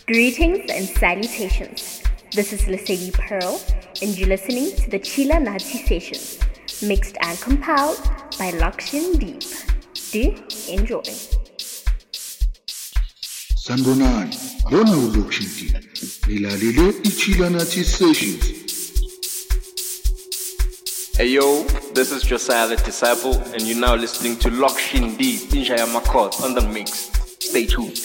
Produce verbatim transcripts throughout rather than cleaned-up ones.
Greetings and salutations. This is Lesedi Pearl, and you're listening to the Chila Nazi Sessions, mixed and compiled by Lakshin Deep. Do enjoy. Sanbonani, lona uLakshin Deep. Nilalele iChila Nazi Sessions. Hey yo, this is Josiah the Disciple, and you're now listening to Lakshin Deep, Injaya Makot on the mix. Stay tuned.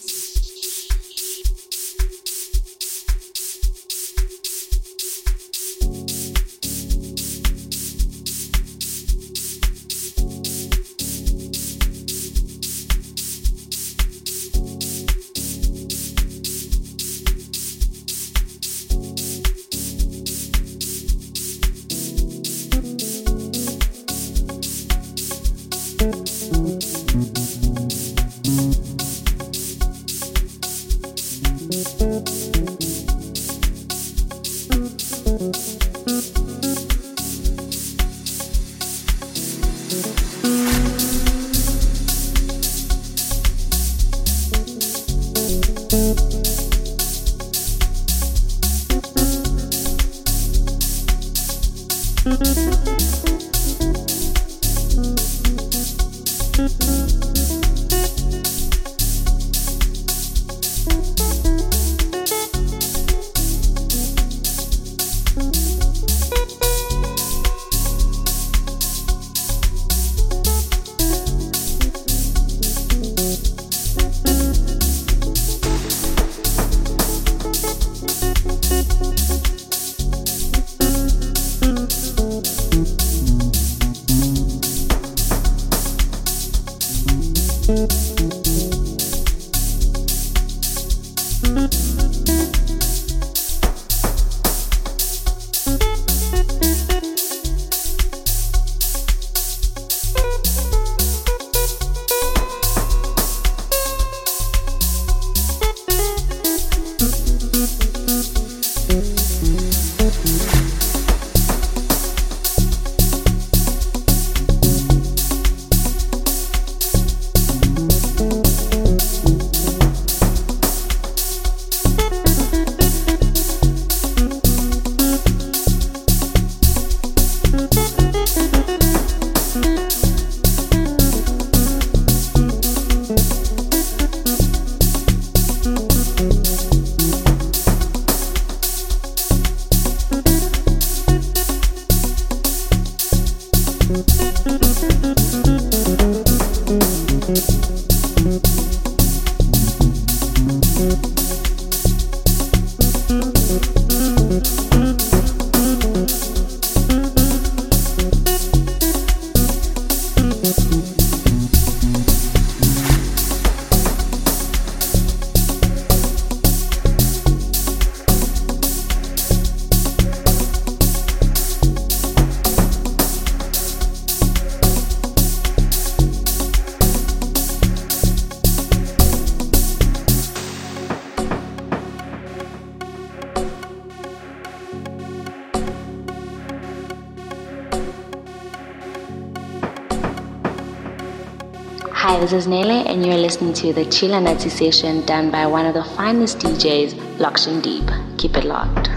Hi, this is Nele, and you're listening to the Chila Nazi Session done by one of the finest D Js, Lakshin Deep. Keep it locked.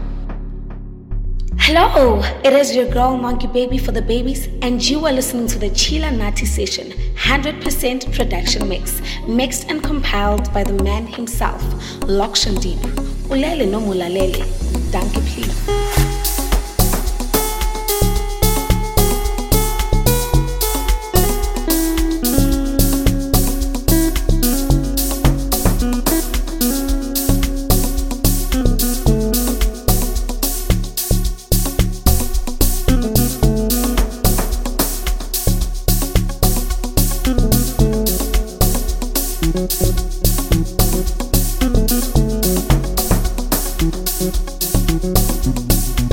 Hello, it is your girl Monkey Baby for the babies, and you are listening to the Chila Nazi Session, one hundred percent production mix, mixed and compiled by the man himself, Lakshin Deep. Ulele no mulalele, danke please. Thank you.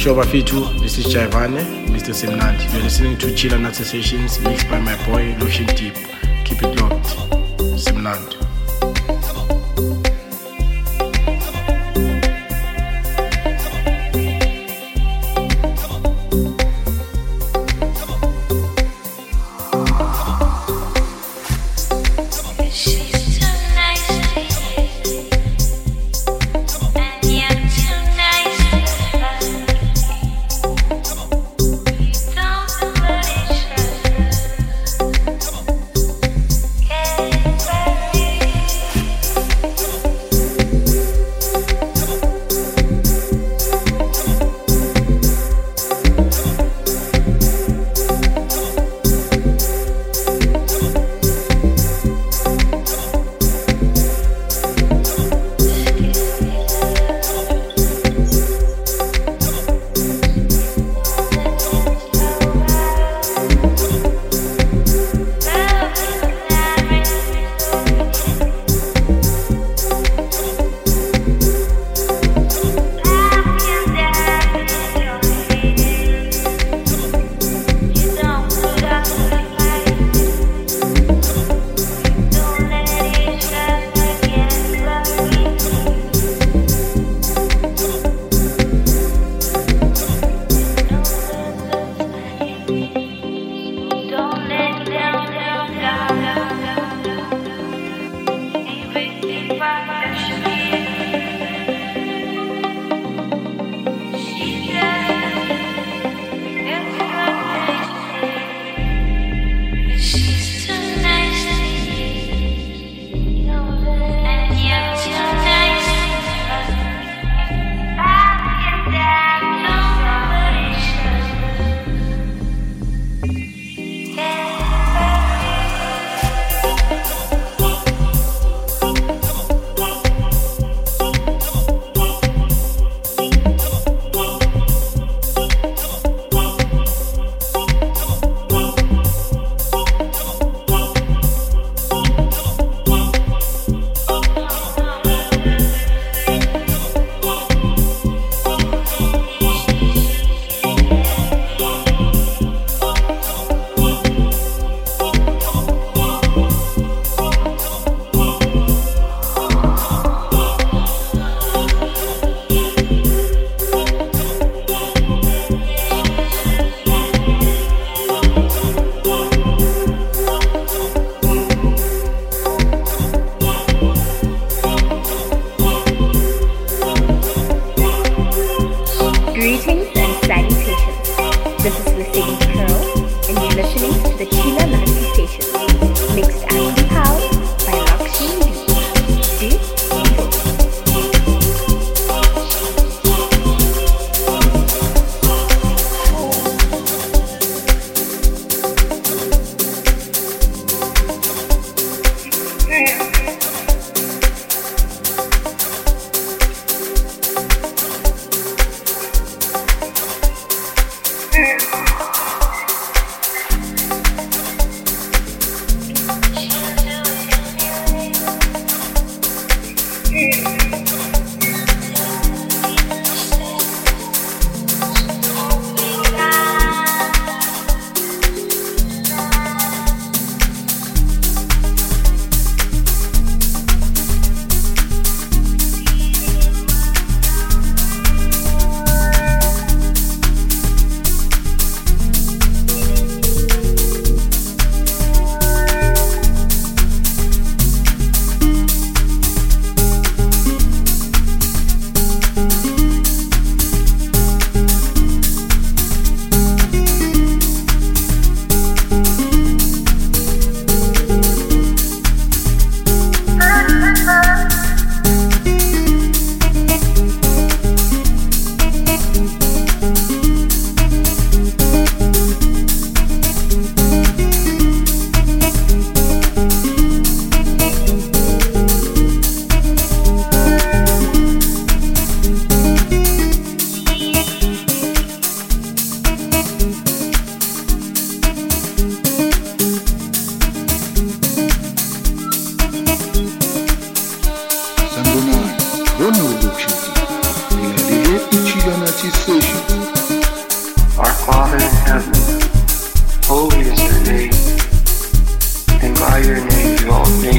Shoba Fitu, this is Jaivane, Mister Simnandi. You're listening to Chila Nazi Sessions mixed by my boy Lotion Deep. Keep it locked. Simnandi.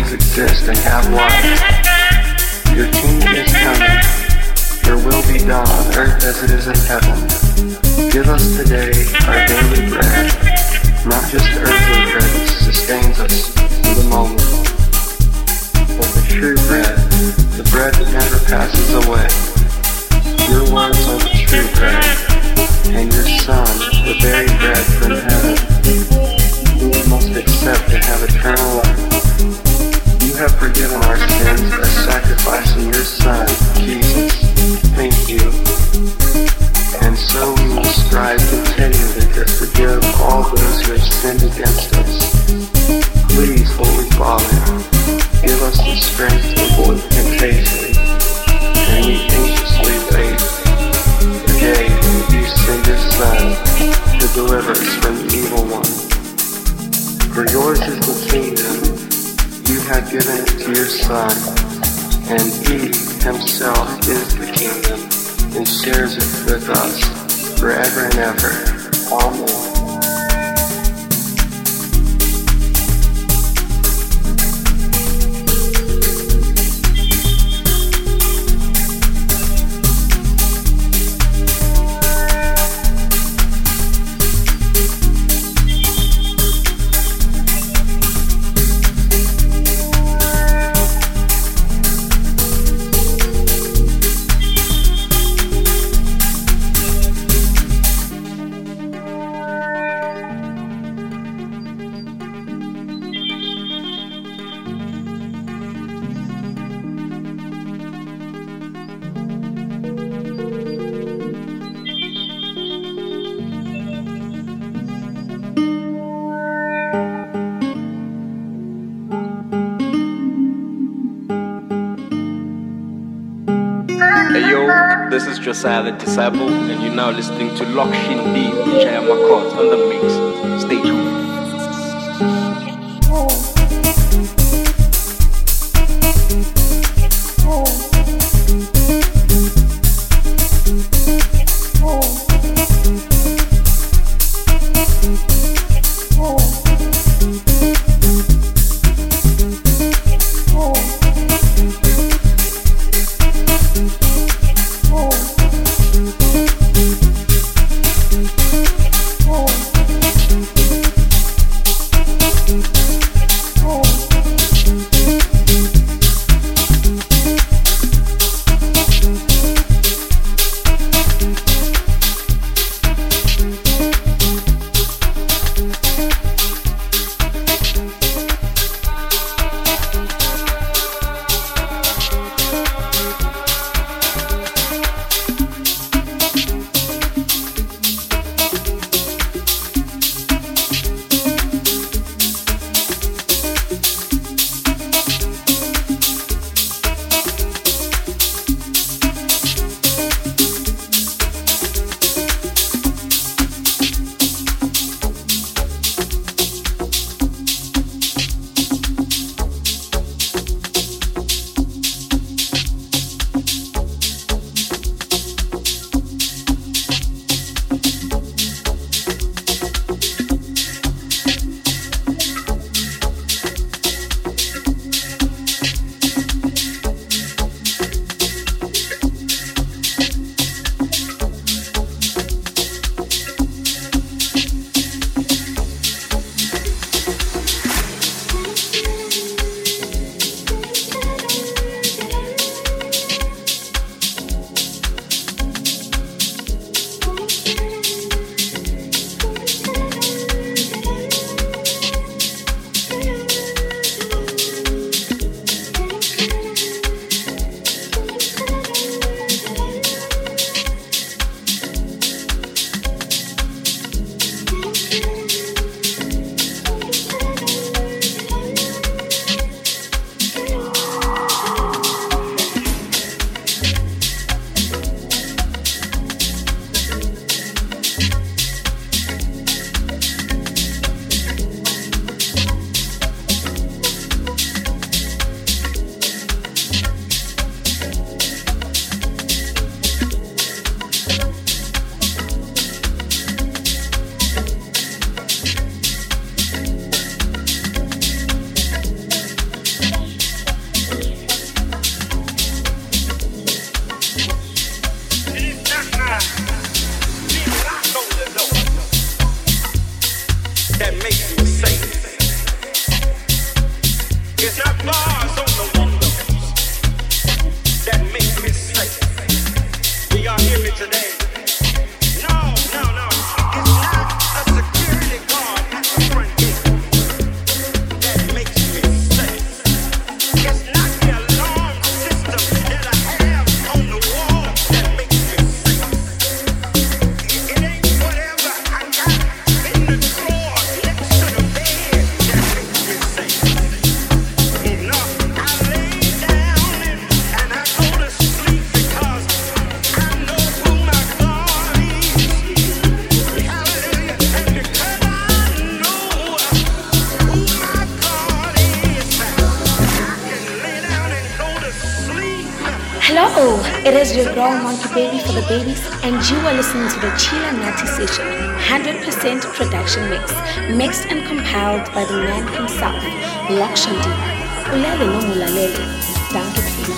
things exist and have life. Your kingdom is coming. Your will be done on earth as it is in heaven. Give us today our daily bread, not just earthly bread that sustains us for the moment, but the true bread, the bread that never passes away. Your words are the true bread, and your Son, the very bread from heaven, who we must accept to have eternal life. You have forgiven our sins by sacrificing your Son, Jesus. Thank you. And so we will strive continually to forgive all those who have sinned against us. Please, Holy Father, give us the strength to avoid temptation, and we anxiously wait the day when you send your Son to deliver us from the evil one. For yours is the kingdom, you have given it to your Son, and He Himself is the kingdom and shares it with us forever and ever. Amen. Hey yo, this is Josiah the Disciple, and you're now listening to Lokshin D, D J Makot on the mix. Stay tuned. Oh. Hello, it is your girl Monkey Baby for the babies, and you are listening to the Chila Nati Session, one hundred percent production mix, mixed and compiled by the man himself, Lakshan Deep. Ulele no mulalele, danke pila.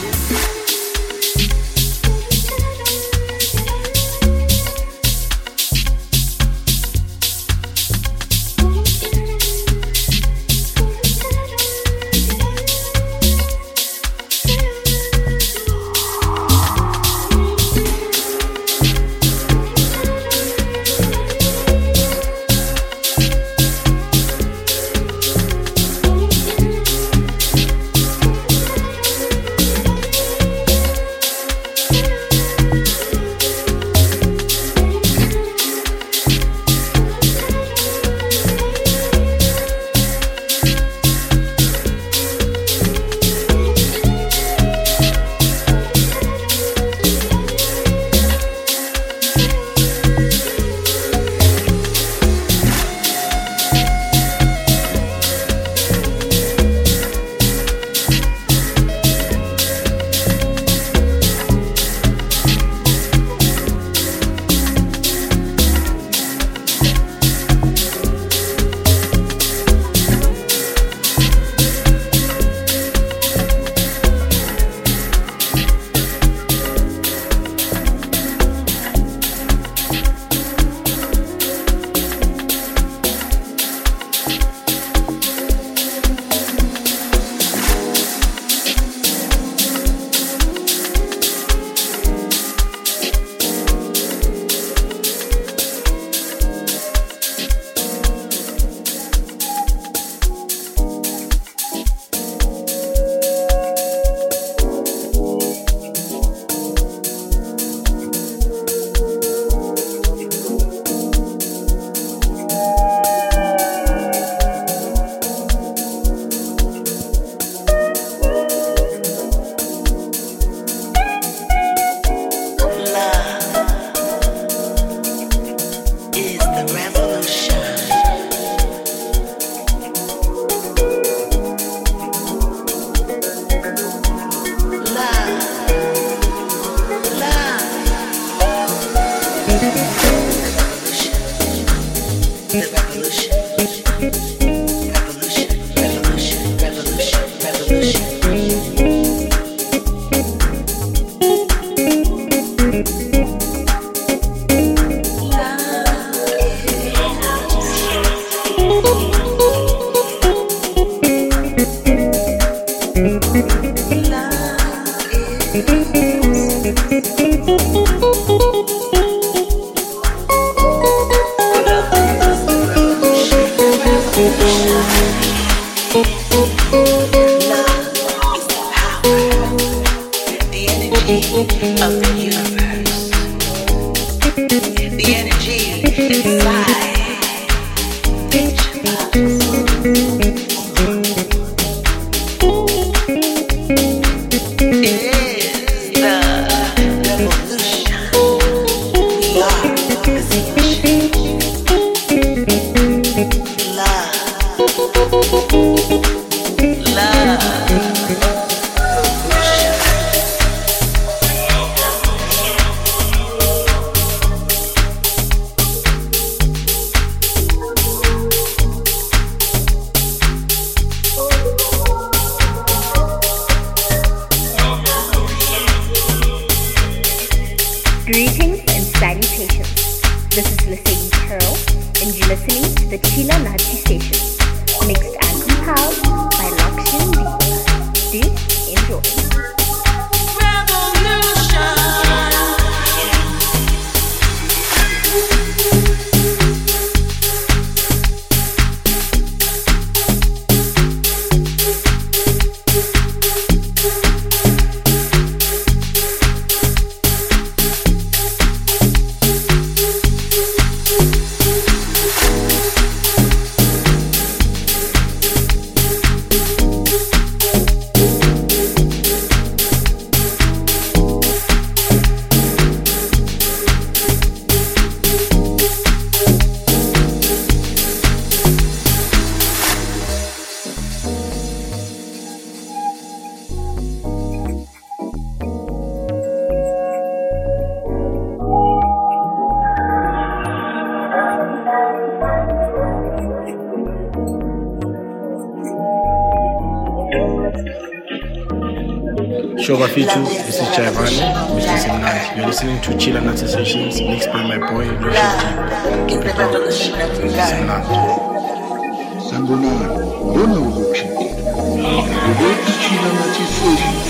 Greetings and salutations. This is Lesedi Pearl, and you're listening to the Chila Nati Sessions, mixed and compiled by Lakshan Deep. Do enjoy. We'll be right back. Shoba Fitu, this is Jaivane, Mister Simnandi. You're listening to Chila Nazi Sessions, mixed by my boy, Lotion Deep. Keep it locked. Simnandi. Sanbonani, Rona Lotion Deep. The Chila Nazi Sessions.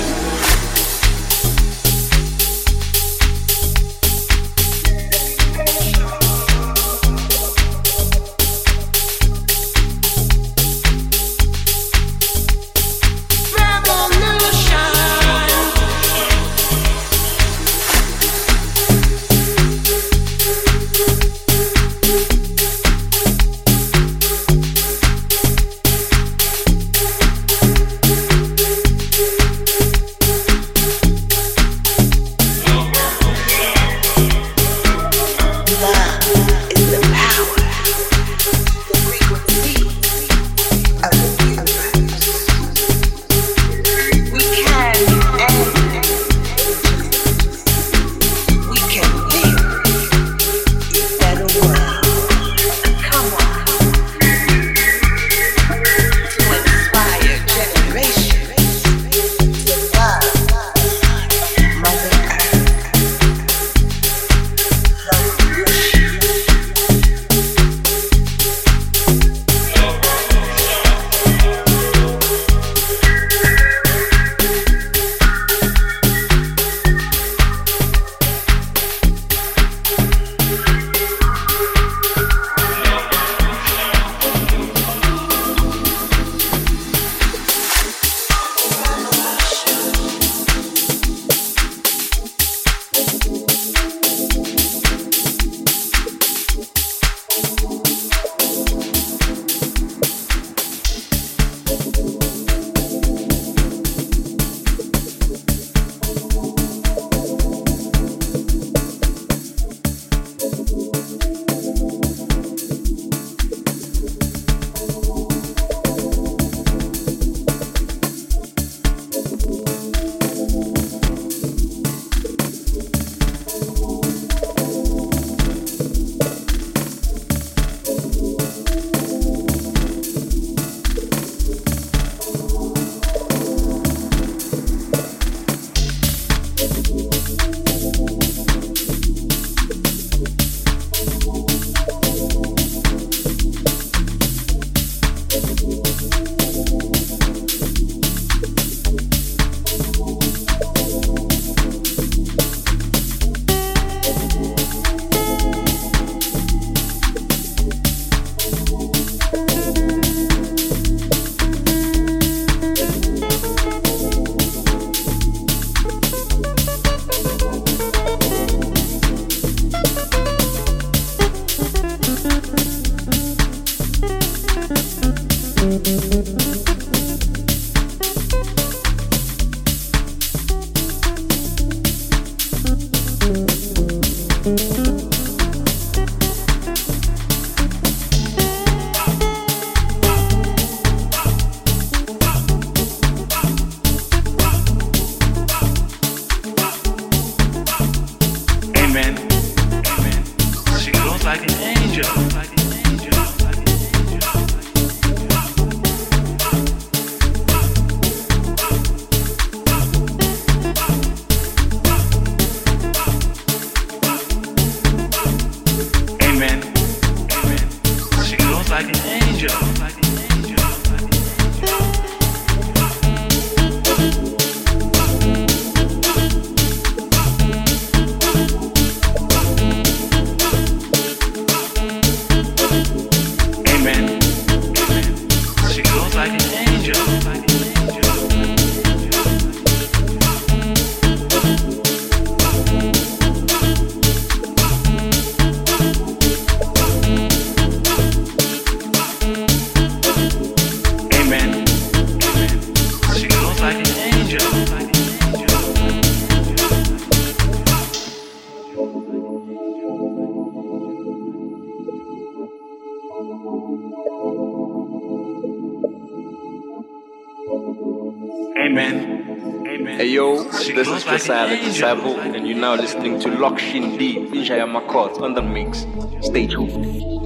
Hey yo, this is Josiah the Disciple, and you're now listening to Lokshin Deep in Shayamakot on the mix. Stay tuned.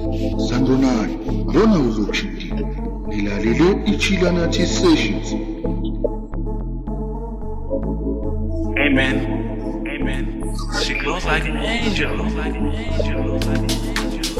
Sanbonani, Rona Lokshin Deep. Nilalele Ichila Nazi Sessions. Amen. Amen. She glows like an angel. Like an angel. Like an angel.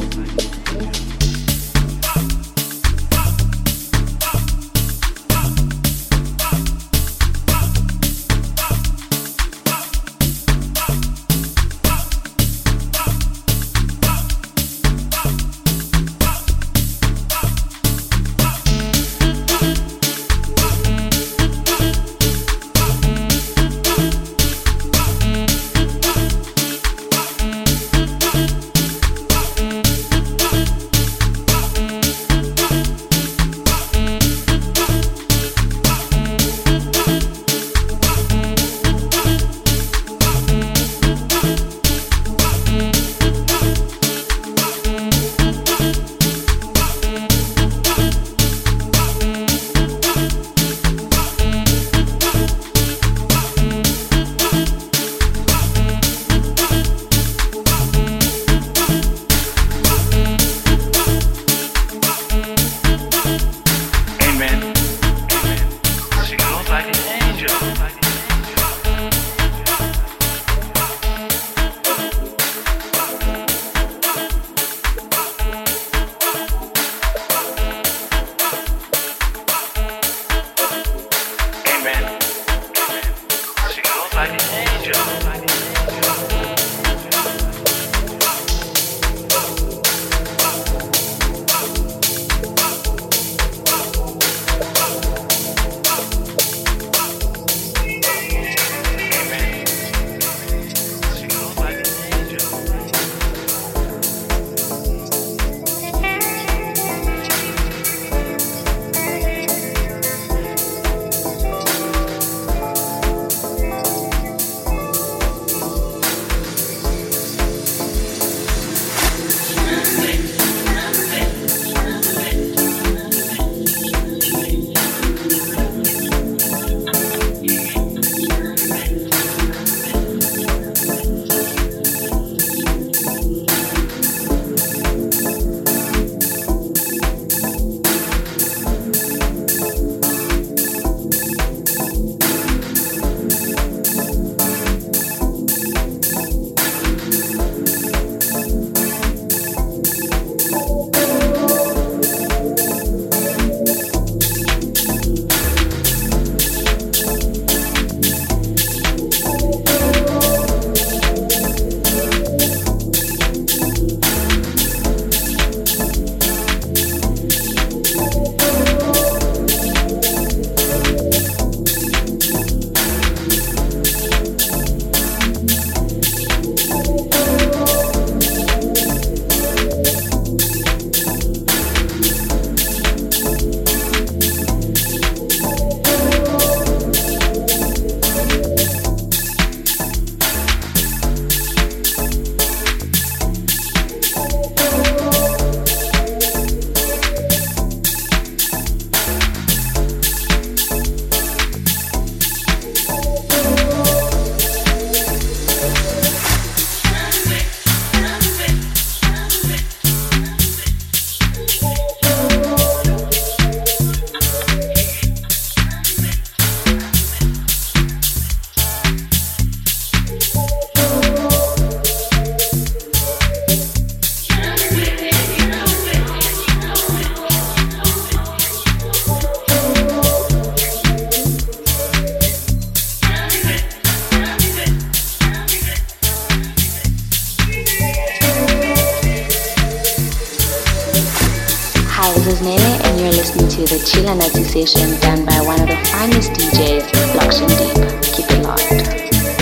This is Nene, and you're listening to the Chila Nazi session done by one of the finest D Js, Lokshin Deep. Keep it locked.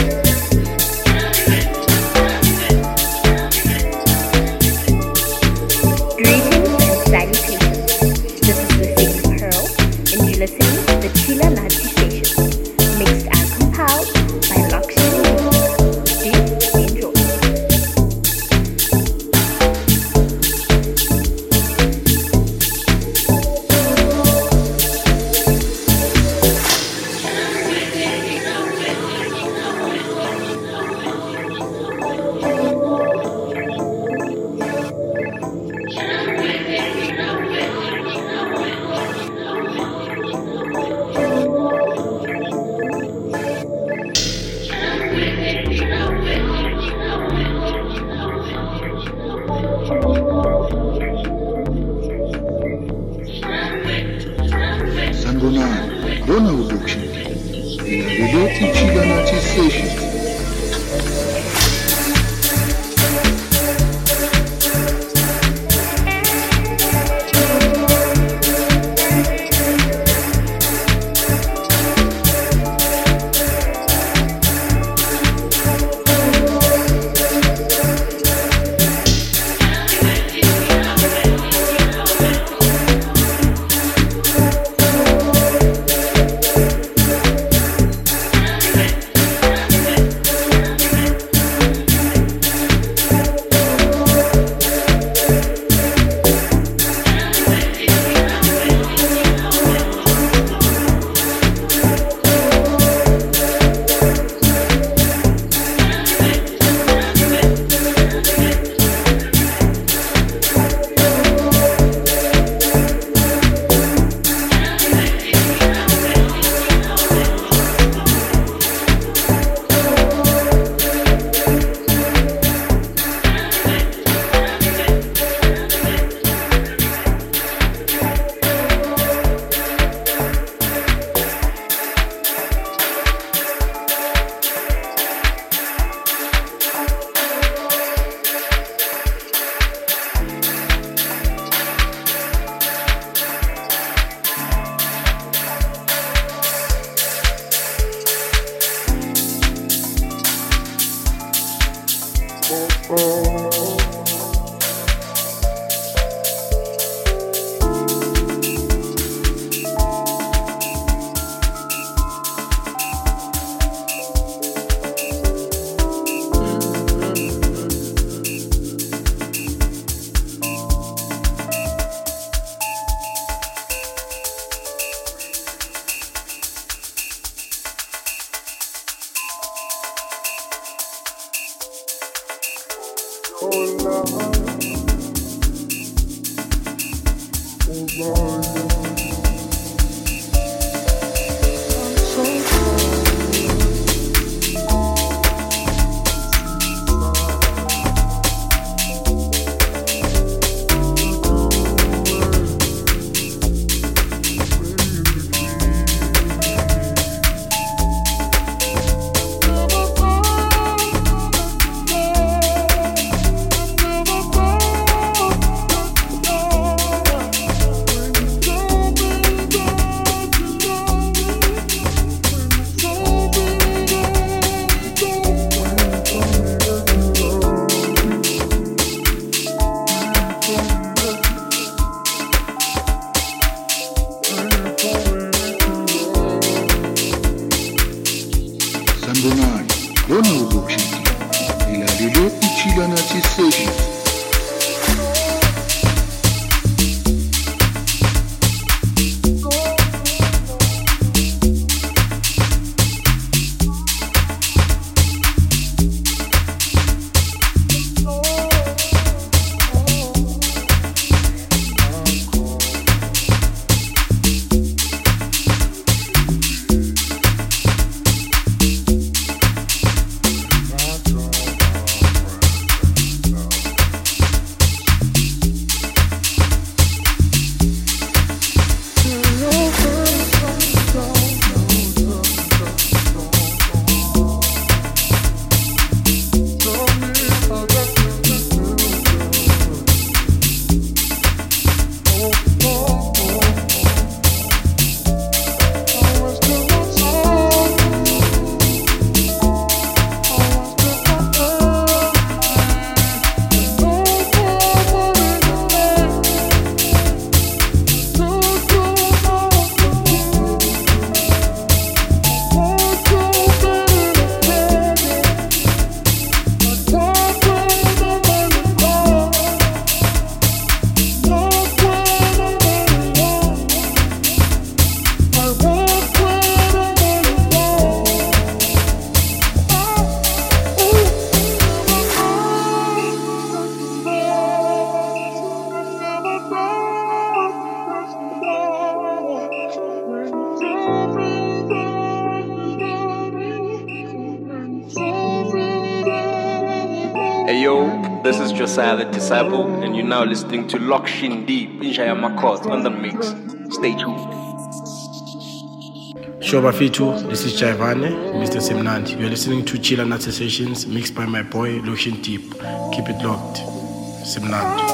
Listening to the Chila Nazi Sessions, mixed and compiled by Lokshin Deep. Do enjoy. Sessions. Hey yo, this is Josiah the Disciple, and you're now listening to Lokshin Deep in Shaya Makot on the mix. Stay tuned. Shoba Fitu, this is Jaivane, Mister Simnandi. You're listening to Chila Nazi Sessions mixed by my boy Lokshin Deep. Keep it locked. Simnandi.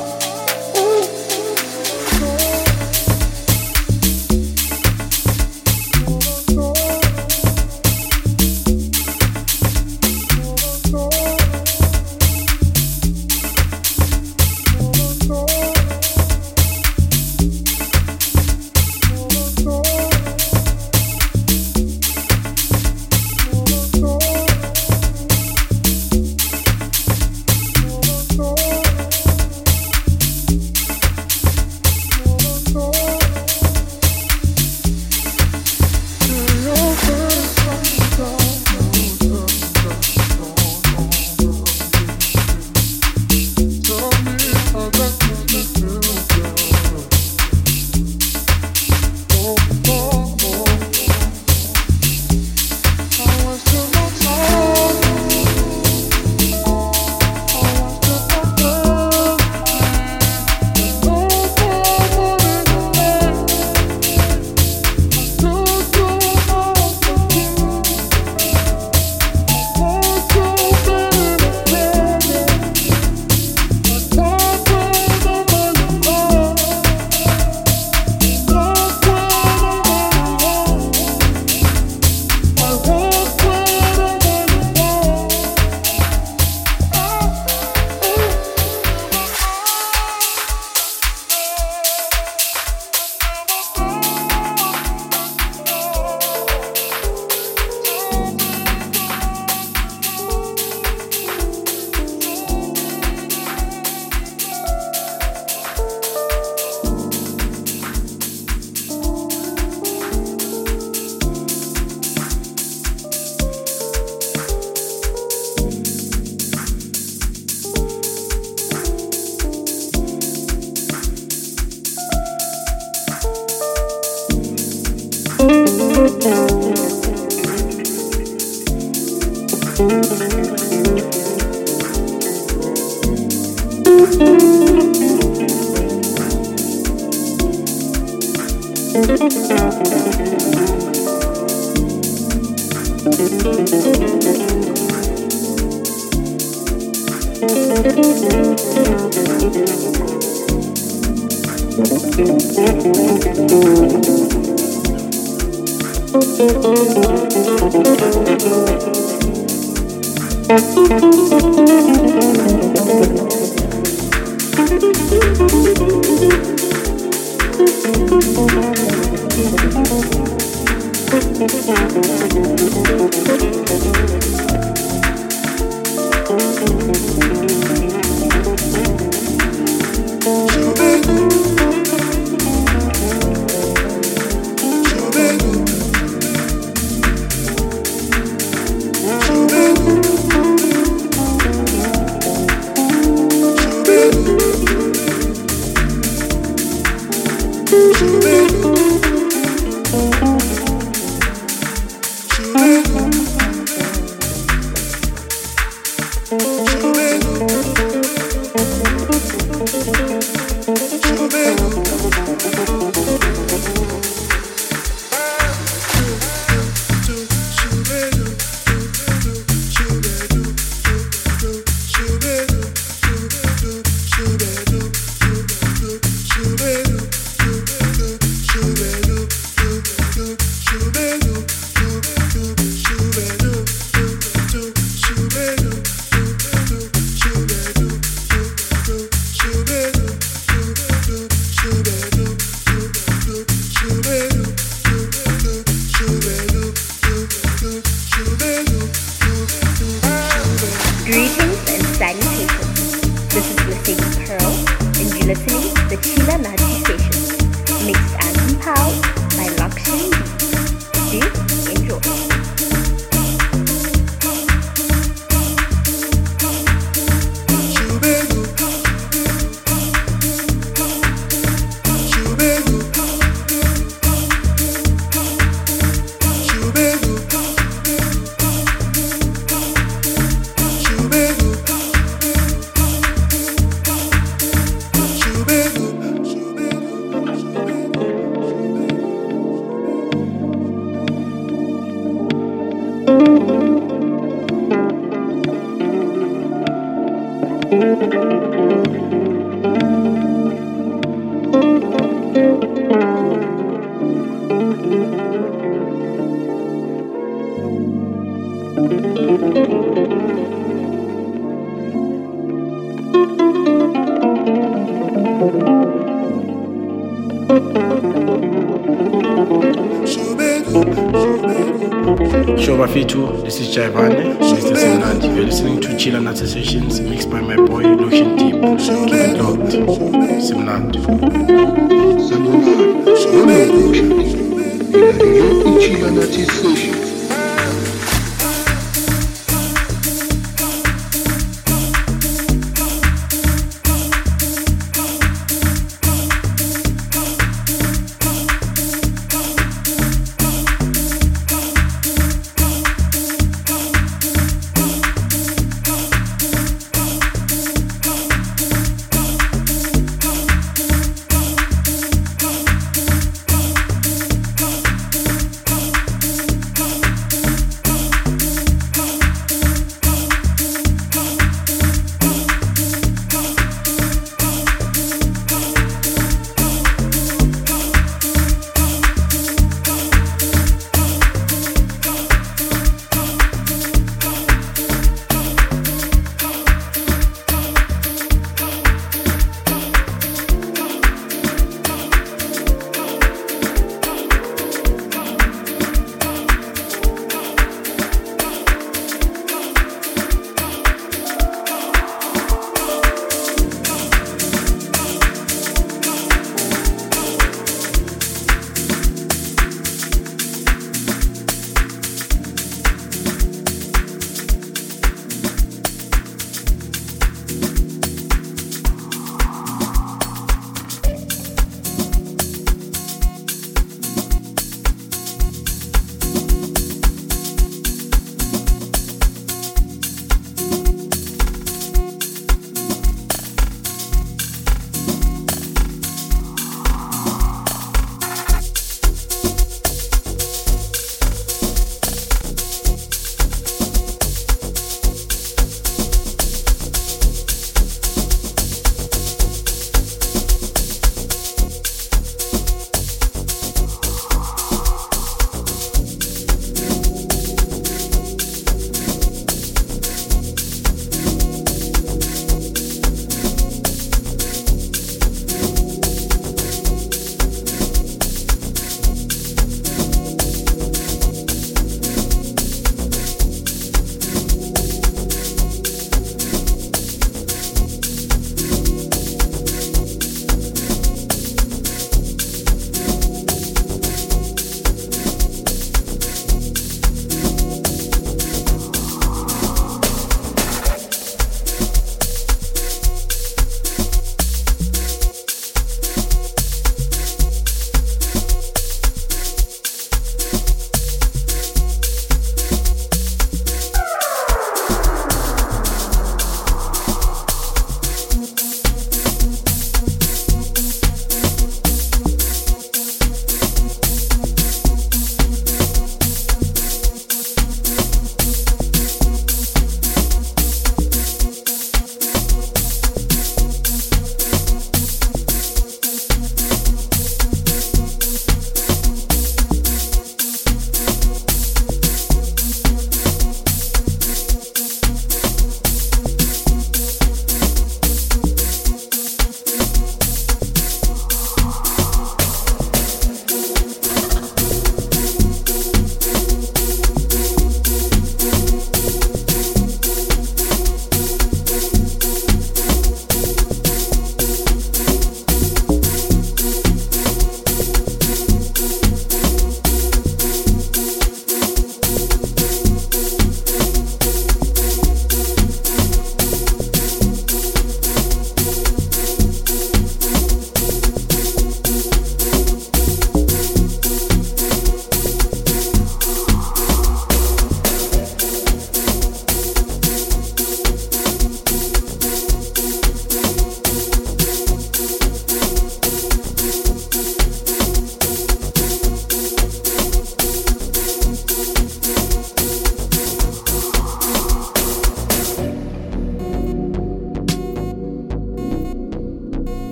Shobafitu, this is Jaivane, Mister Simnandi. You're listening to Chila Nazi Sessions mixed by my boy Lotion Deep. Keep it locked. Simnandi. Sangonari, Rona Lotion Deep. Ilario Chila Nazi Sessions.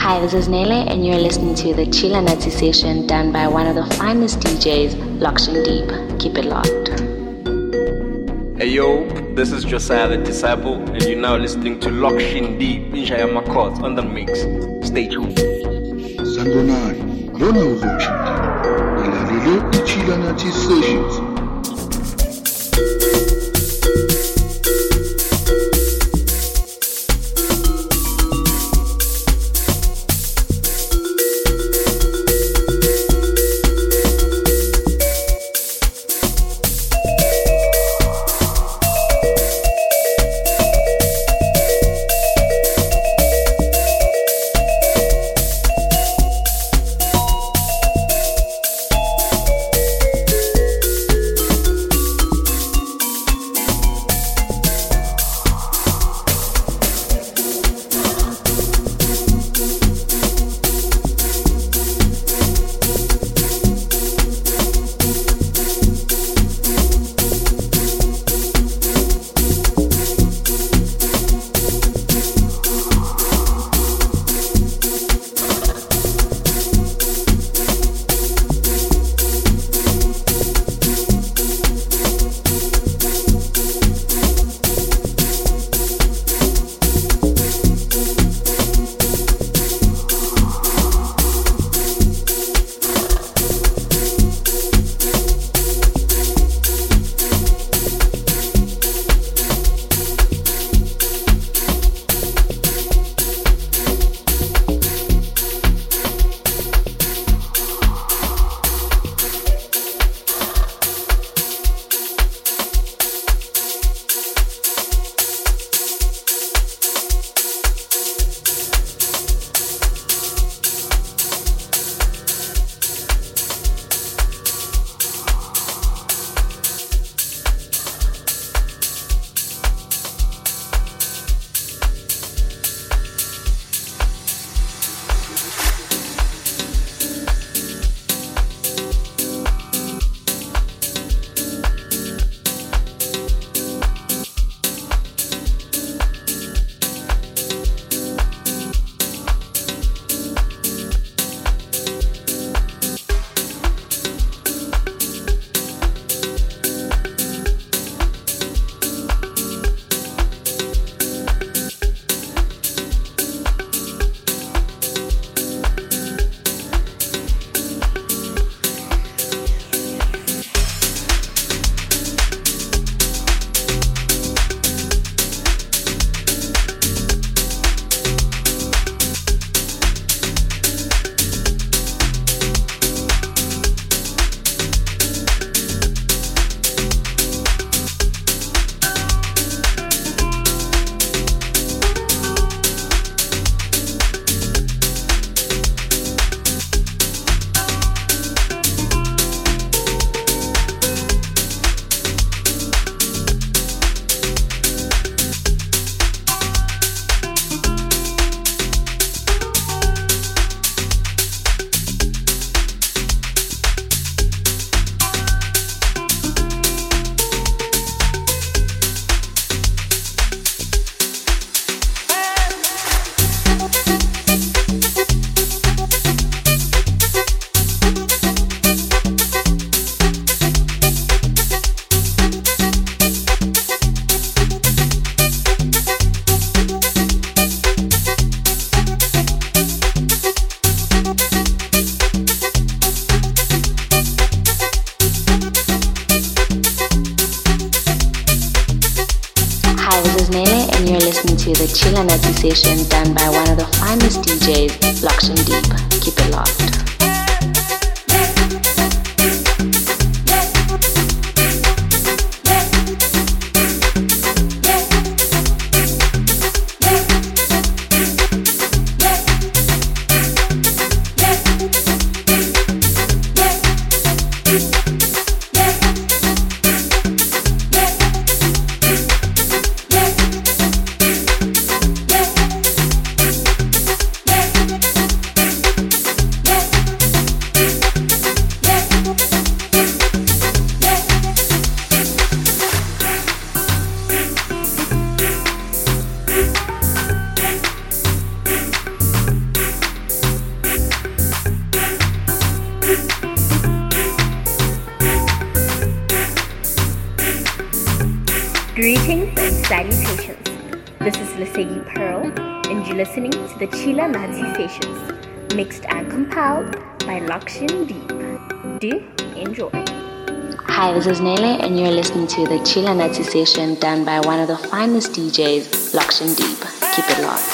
Hi, this is Nele, and you're listening to the Chila Nazi session done by one of the finest D Js, Lokshin Deep. Keep it locked. Hey yo, this is Josiah the Disciple, and you're now listening to Lokshin Deep in Shaya Makot on the mix. Stay tuned. Sangonani, Bona Lokshin Deep. Ilalele Ichila Nazi sessions. To the Chila Nazi session done by one of the finest D Js, Lokshin Deep. Keep it locked. Yeah. Greetings and salutations. This is Lesedi Pearl, and you're listening to the Chila Nazi Sessions, mixed and compiled by Lakshin Deep. Do enjoy. Hi, this is Nele, and you're listening to the Chila Nazi Session done by one of the finest D Js, Lakshin Deep. Keep it locked.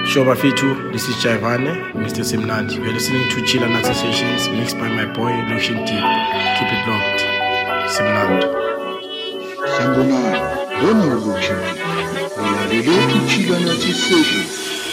Shoba Fitu, this is Chaivane, Mister Simnandi. You're listening to Chila Nazi Sessions mixed by my boy Lotion Deep. Keep it locked. Simnandi. Sangonani, Rona Lotion Deep. Ulalele Chila Nazi Sessions.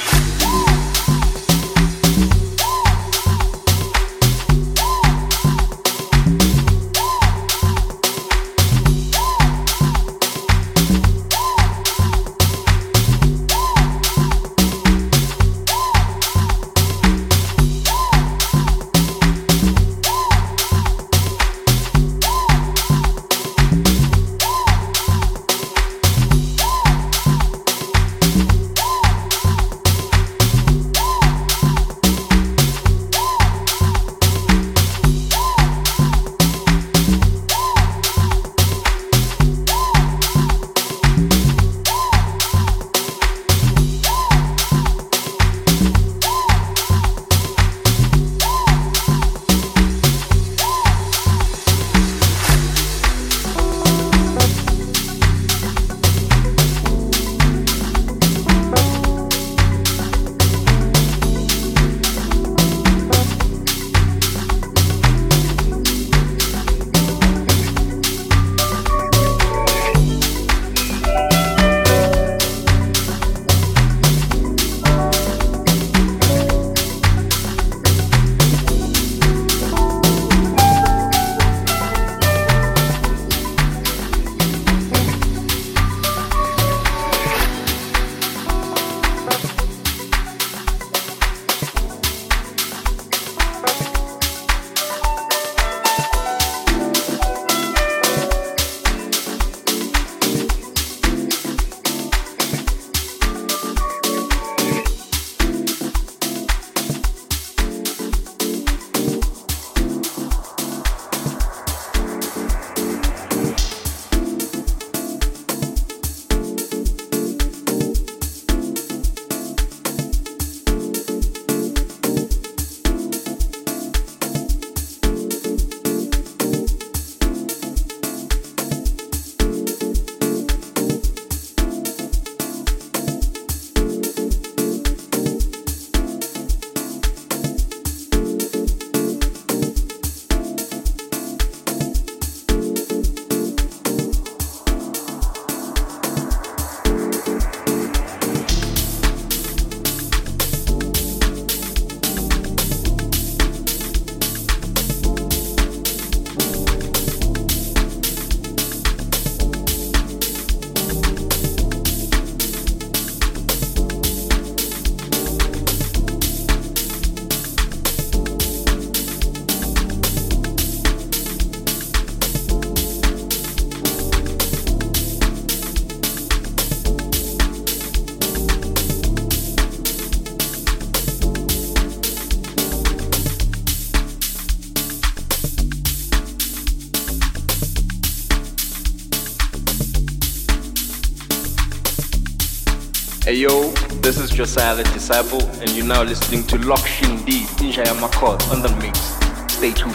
Hey yo, this is Josiah the Disciple, and you're now listening to Lokshin Deep in Shaya Makot on the mix. Stay tuned.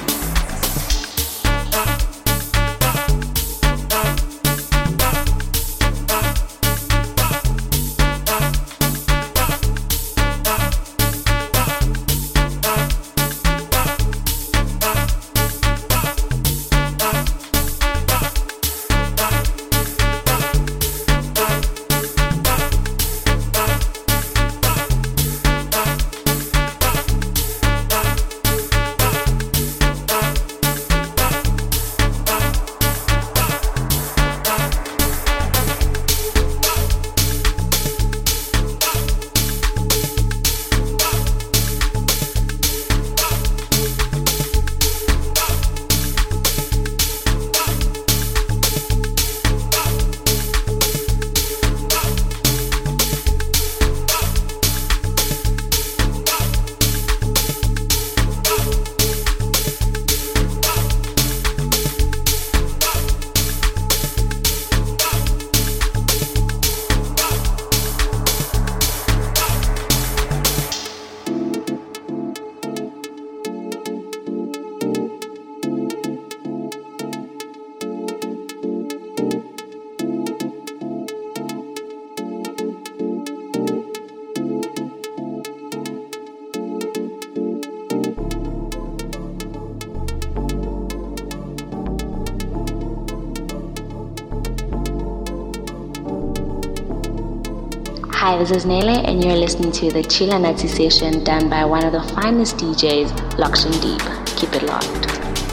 Hi, this is Nele, and you're listening to the Chila Nazi session done by one of the finest D Js, Lokshin Deep. Keep it locked.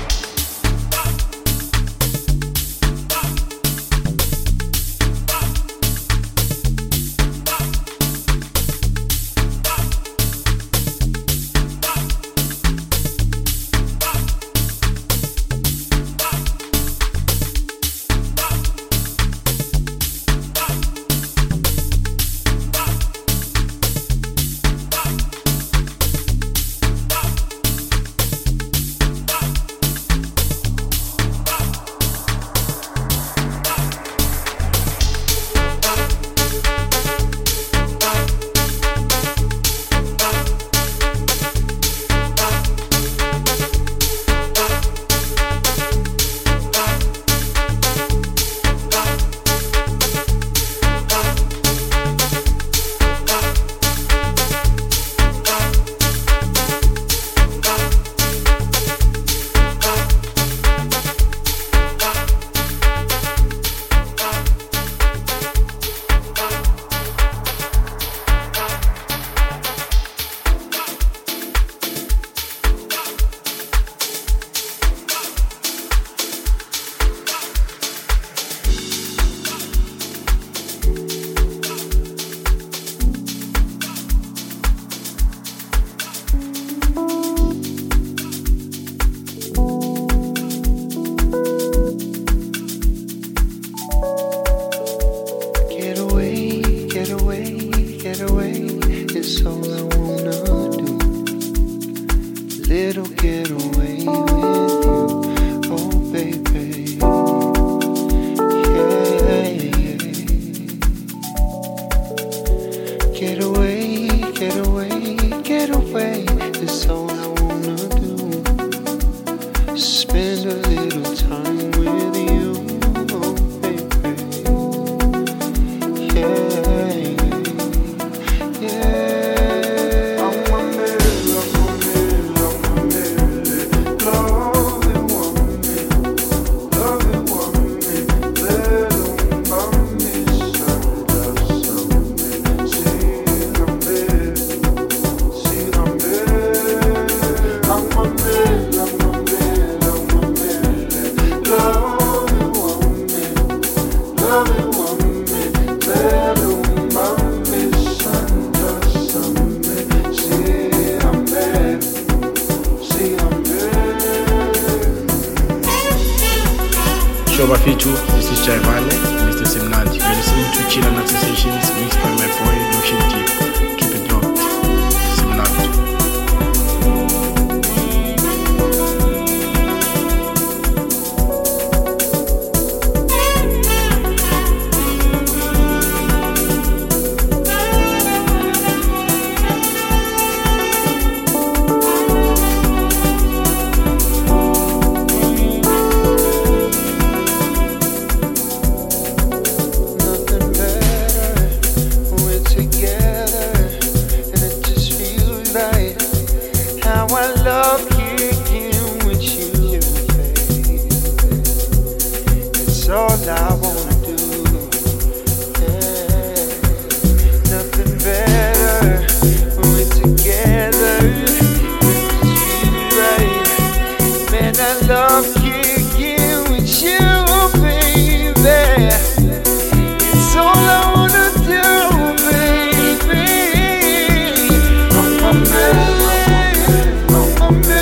This is Jaivane, Mister Simnandi. You're listening to Chila Nazi Sessions mixed by my boy Lokshin Deep. Keep it locked. Simnandi.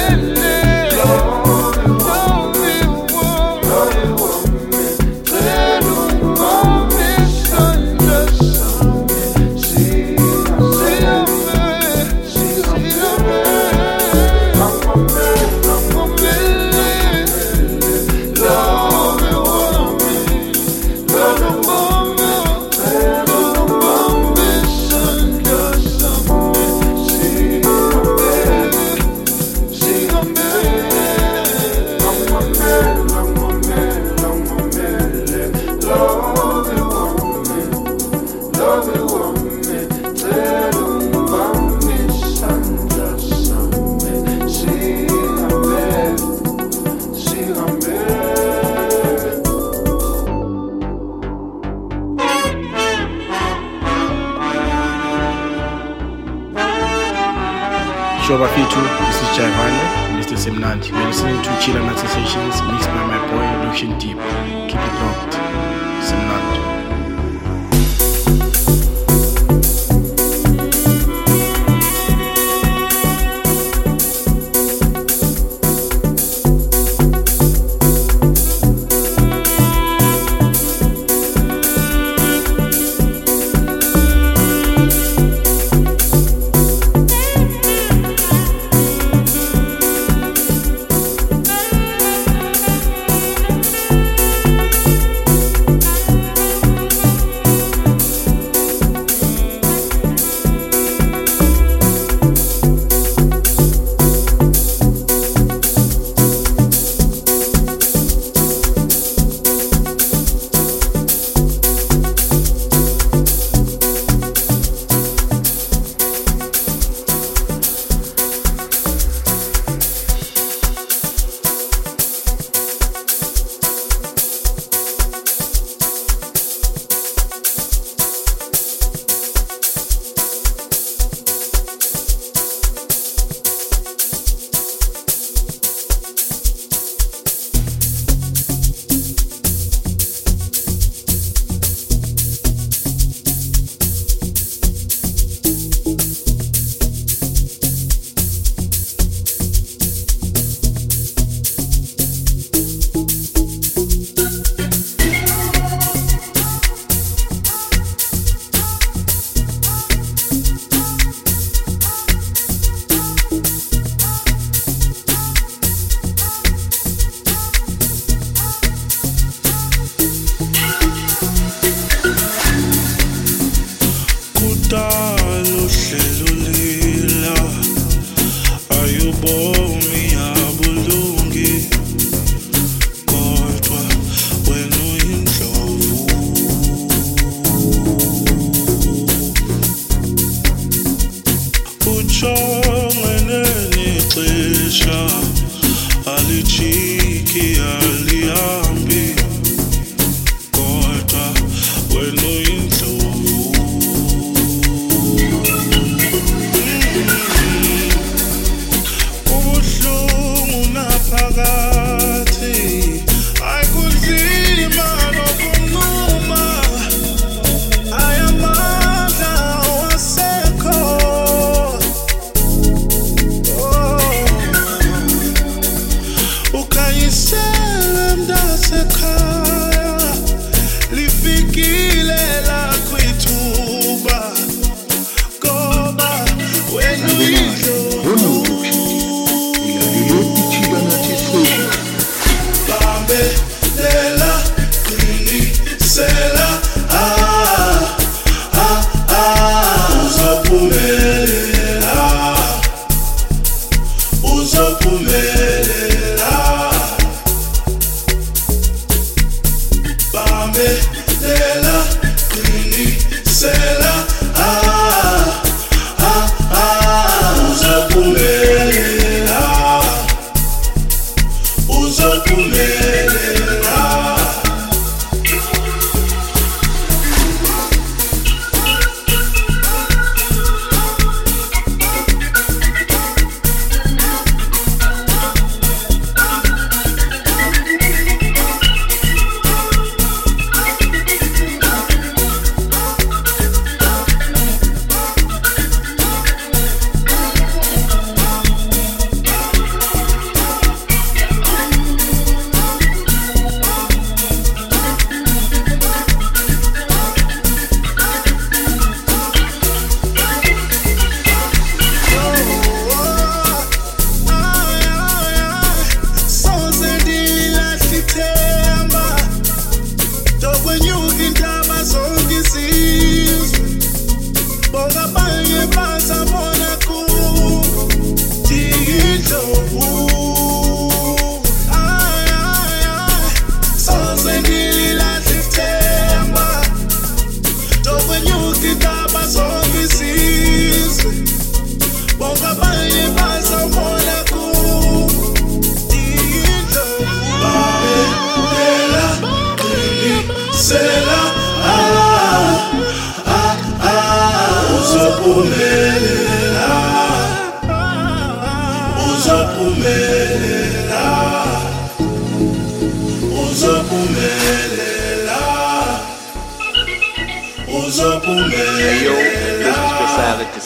Love Shoba Fitu, this is Jaivane, Mister Simnandi. You're listening to Chila Nazi Sessions mixed by my boy Lokshin Deep. Keep it locked. Simnandi.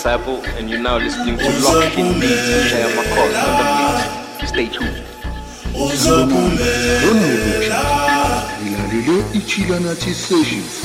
Disciple, and you're now listening to Lockshin Deep in Shaya Makos on the mix. Stay tuned. Ilalele iChila Nathi Sessions.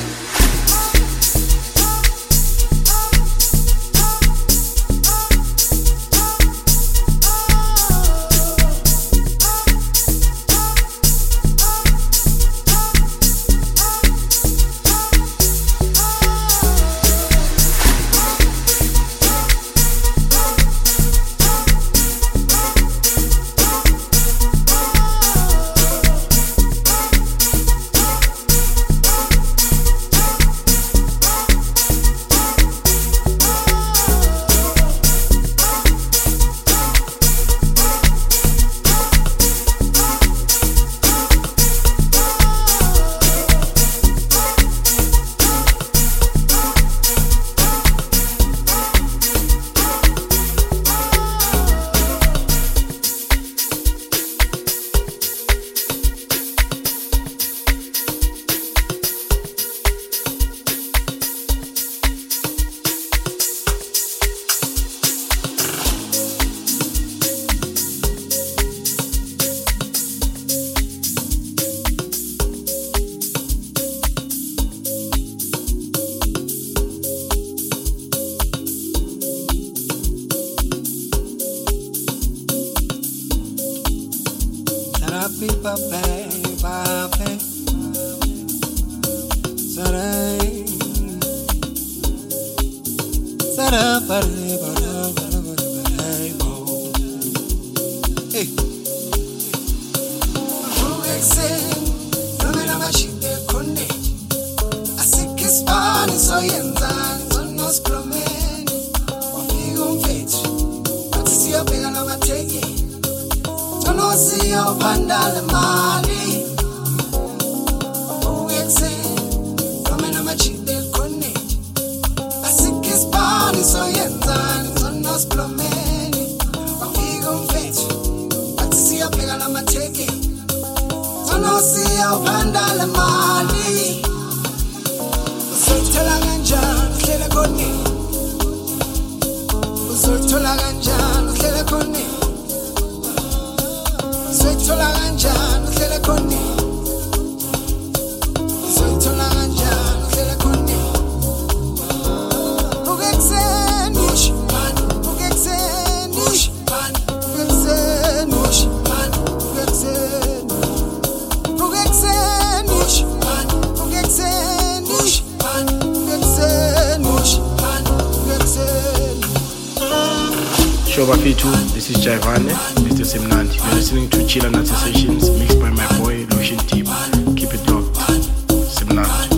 This is Jaivane, Mister Simnandi. You're listening to Chila Nathi Sessions mixed by my boy Lockshin Deep. Keep it locked. Simnandi.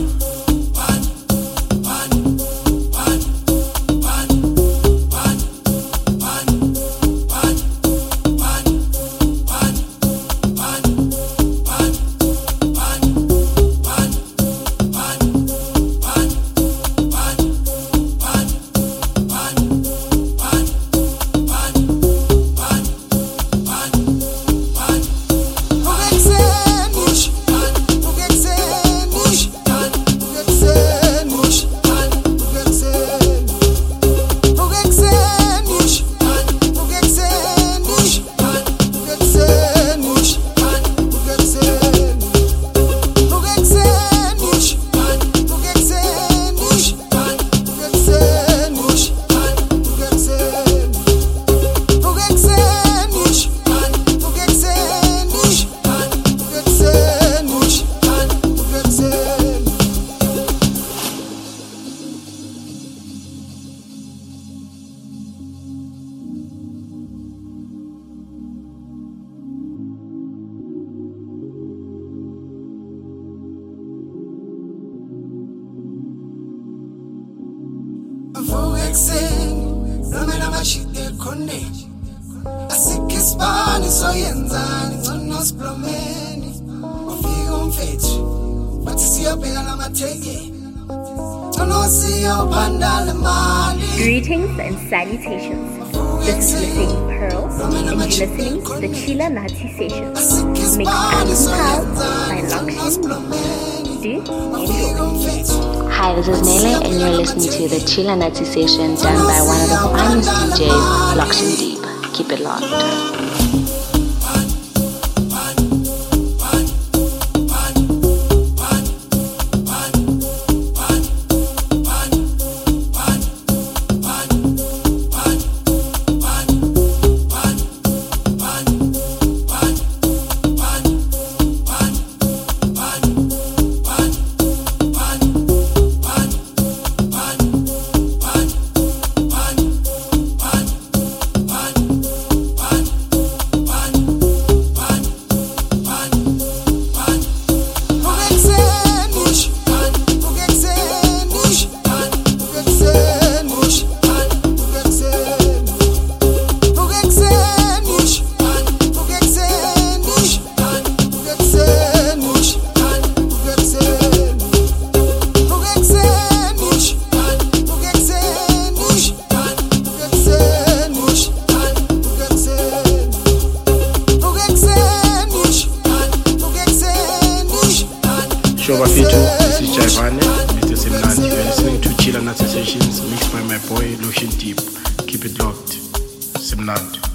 Greetings and salutations. This is Lady Pearl, and you're listening to the Chila Nathi Sessions, mixed and compiled by Lockshin Deep. Do enjoy. Hi, this is Nele, and you're listening to the Chila Nazi session done by one of the finest D Js, Lokshin Deep. Keep it locked. Shoba Fitu, this is Jaivane, Mister Simnandi. You're listening to Chila Nazi Sessions mixed by my boy Lokshin Deep. Keep it locked. Simnandi.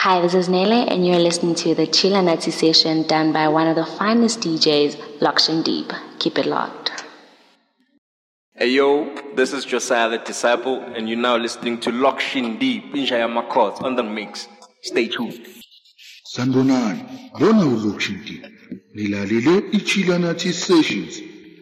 Hi, this is Nele, and you're listening to the Chila Nazi session done by one of the finest D Js, Lokshin Deep. Keep it locked. Hey yo, this is Josiah the Disciple, and you're now listening to Lokshin Deep in Shaya Makot on the mix. Stay tuned. Sanbonani, bona ulokshinti. Nilalele iChila Nazi Sessions.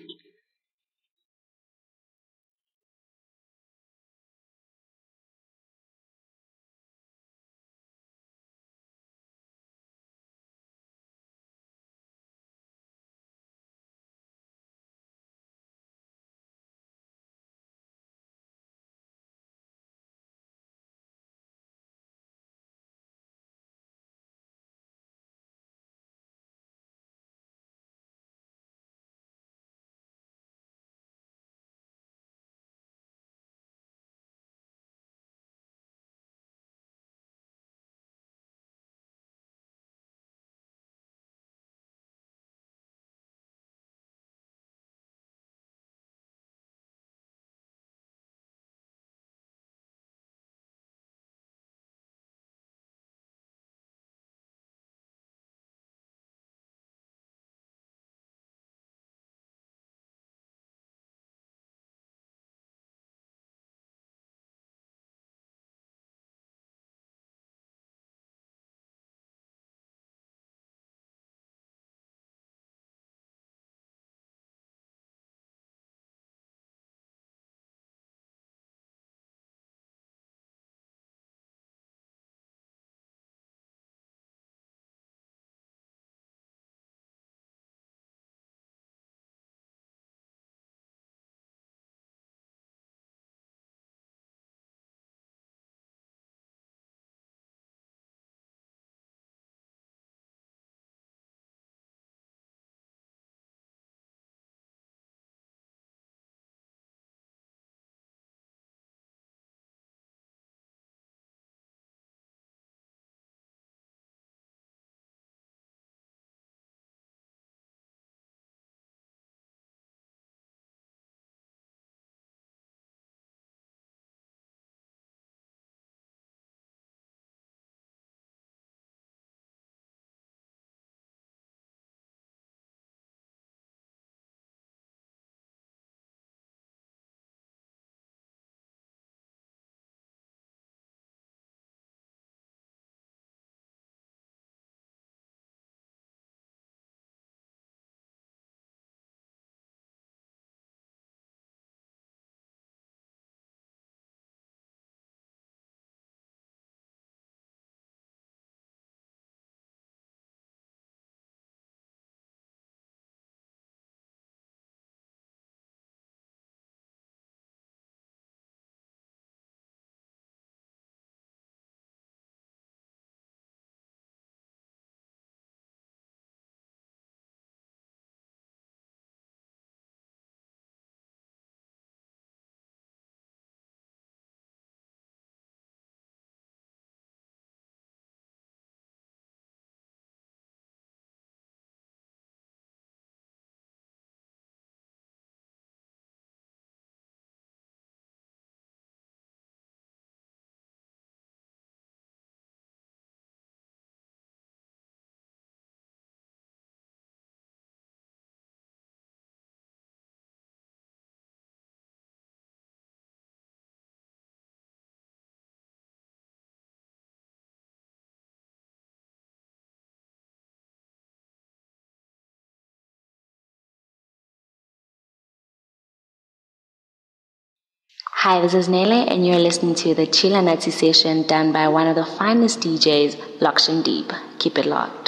Hi, this is Nele, and you're listening to the Chila Nazi session done by one of the finest D Js, Lokshin Deep. Keep it locked.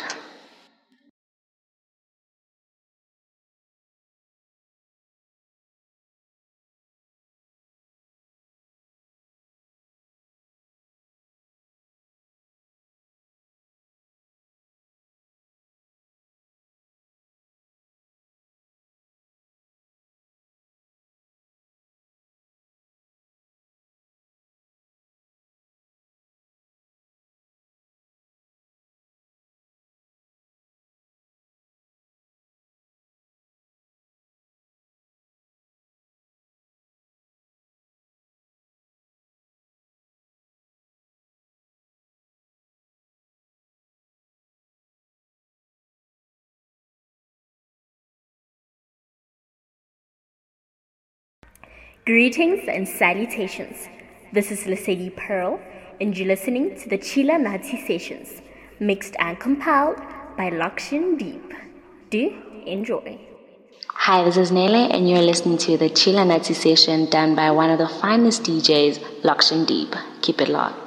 Greetings and salutations. This is Lesedi Pearl, and you're listening to the Chila Nazi Sessions, mixed and compiled by Lakshin Deep. Do enjoy. Hi, this is Nele, and you're listening to the Chila Nazi Session done by one of the finest D Js, Lakshin Deep. Keep it locked.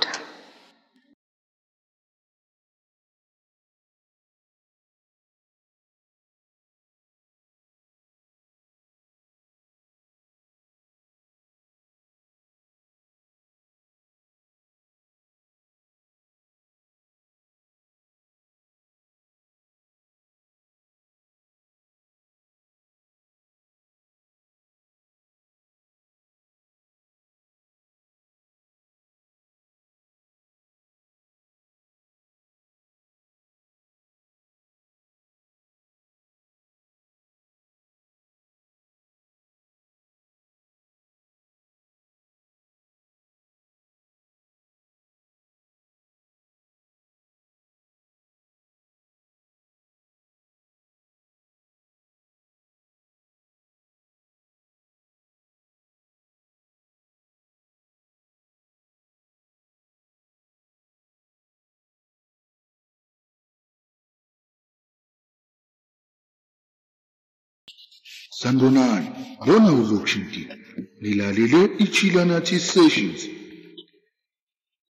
Sanbonani, bona uzokushinti. Nilalele iChila Nazi Sessions.